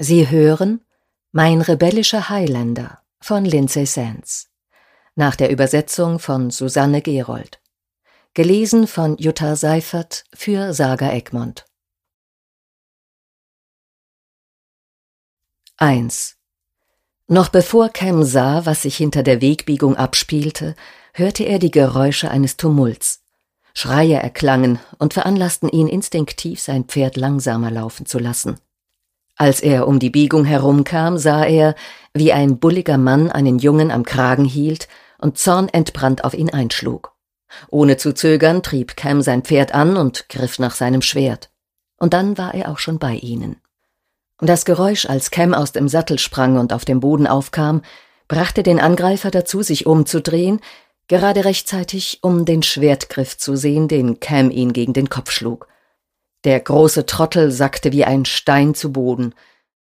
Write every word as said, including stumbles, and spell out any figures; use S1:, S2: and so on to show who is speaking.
S1: Sie hören Mein rebellischer Highlander von Lindsay Sands, nach der Übersetzung von Susanne Gerold. Gelesen von Jutta Seifert für Saga Egmont. eins. Noch bevor Cam sah, was sich hinter der Wegbiegung abspielte, hörte er die Geräusche eines Tumults. Schreie erklangen und veranlassten ihn instinktiv, sein Pferd langsamer laufen zu lassen. Als er um die Biegung herumkam, sah er, wie ein bulliger Mann einen Jungen am Kragen hielt und zornentbrannt auf ihn einschlug. Ohne zu zögern trieb Cam sein Pferd an und griff nach seinem Schwert. Und dann war er auch schon bei ihnen. Das Geräusch, als Cam aus dem Sattel sprang und auf dem Boden aufkam, brachte den Angreifer dazu, sich umzudrehen, gerade rechtzeitig, um den Schwertgriff zu sehen, den Cam ihn gegen den Kopf schlug. Der große Trottel sackte wie ein Stein zu Boden.